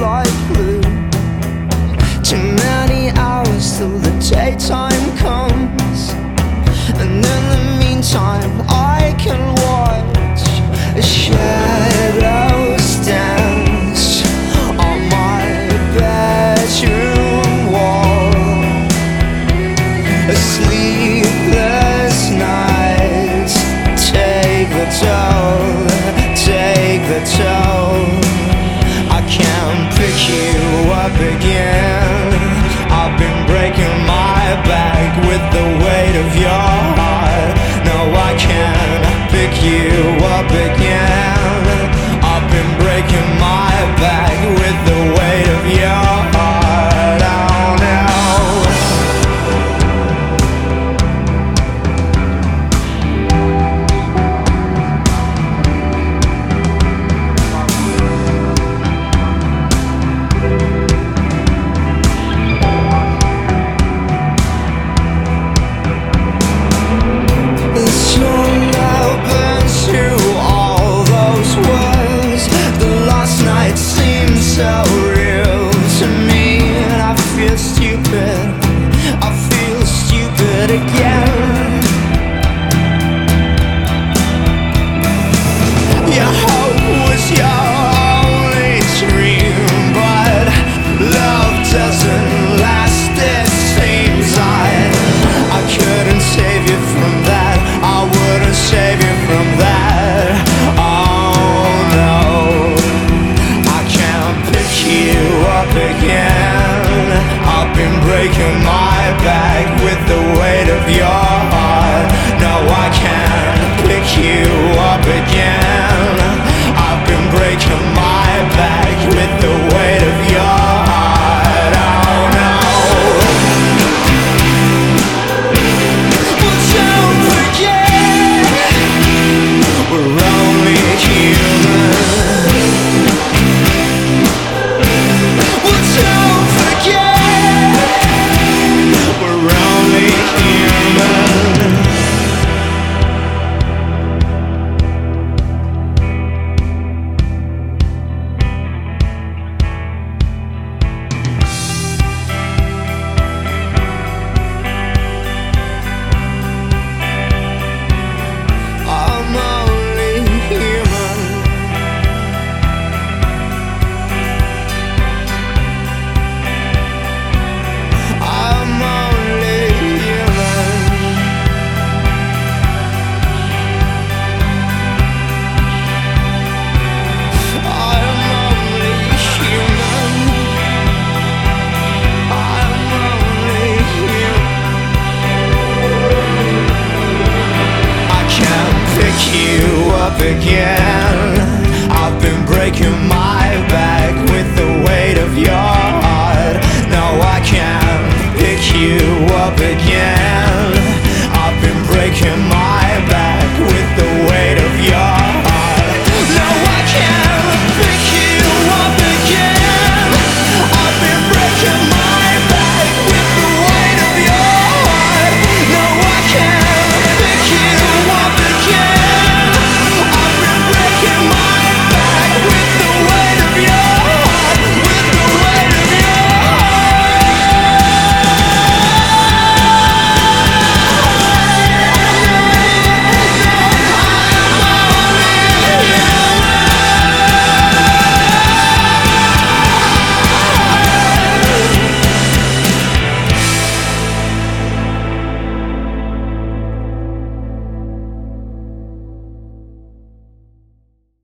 like glue. Too many hours till the daytime comes, and in the meantime I can watch shadows dance on my bedroom wall. A sleepless nights take the toll, take the toll. I can't pick you up again. I've been breaking my back with the weight of your heart. No, I can't pick you